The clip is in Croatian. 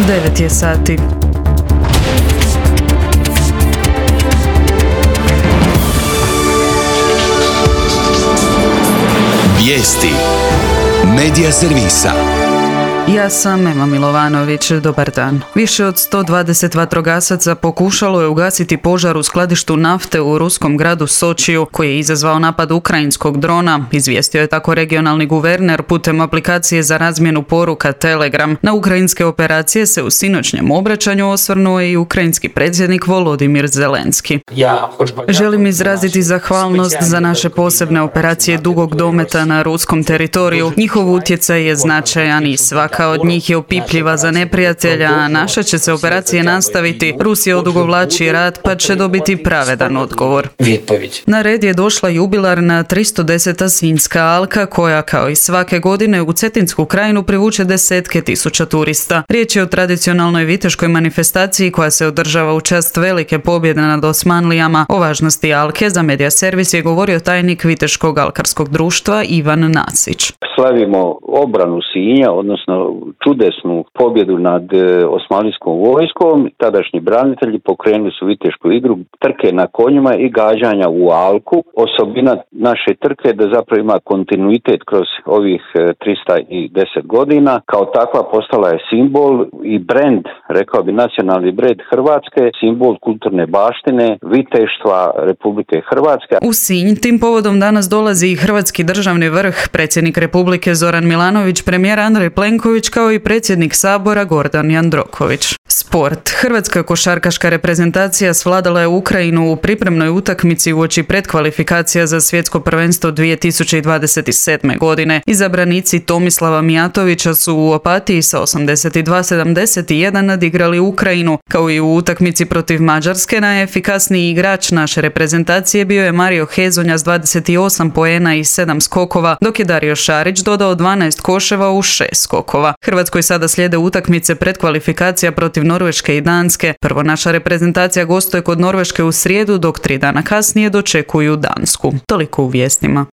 9 je sati. Vijesti Medija servisa. Ja sam Ema Milovanović, dobar dan. Više od 120 vatrogasaca pokušalo je ugasiti požar u skladištu nafte u ruskom gradu Sočiju, koji je izazvao napad ukrajinskog drona, izvijestio je tako regionalni guverner putem aplikacije za razmjenu poruka Telegram. Na ukrajinske operacije se u sinoćnjem obraćanju osvrnuo i ukrajinski predsjednik Volodimir Zelenski. Želim izraziti zahvalnost za naše posebne operacije dugog dometa na ruskom teritoriju. Njihov utjecaj je značajan i svaka od njih je opipljiva za neprijatelja, a naše će se operacije nastaviti. Rusija odugovlači rat, pa će dobiti pravedan odgovor. Na red je došla jubilarna 310. Sinjska alka, koja kao i svake godine u Cetinsku krajinu privuče desetke tisuća turista. Riječ je o tradicionalnoj viteškoj manifestaciji koja se održava u čast velike pobjede nad Osmanlijama. O važnosti alke za Medija servis je govorio tajnik Viteškog alkarskog društva Ivan Nasić. Slavimo obranu Sinja, odnosno čudesnu pobjedu nad osmanlijskom vojskom. Tadašnji branitelji pokrenuli su vitešku igru, trke na konjima i gađanja u alku. Osobina naše trke je da zapravo ima kontinuitet kroz ovih 310 godina. Kao takva postala je simbol i brend, rekao bi nacionalni brend Hrvatske, simbol kulturne baštine, viteštva Republike Hrvatske. U Sinj tim povodom danas dolazi i hrvatski državni vrh, predsjednik Republike Zoran Milanović, premijer Andrej Plenković kao i predsjednik Sabora Gordan Jandroković. Sport. Hrvatska košarkaška reprezentacija svladala je Ukrajinu u pripremnoj utakmici uoči predkvalifikacija za svjetsko prvenstvo 2027. godine. Izabranici Tomislava Mijatovića su u Opatiji sa 82-71 nadigrali Ukrajinu. Kao i u utakmici protiv Mađarske, najefikasniji igrač naše reprezentacije bio je Mario Hezonja s 28 poena i 7 skokova, dok je Dario Šarić dodao 12 koševa u 6 skokova. Hrvatskoj sada slijede utakmice predkvalifikacija protiv Norveške i Danske. Prvo naša reprezentacija gostuje kod Norveške u srijedu, dok 3 dana kasnije dočekuju Dansku. Toliko u vijestima.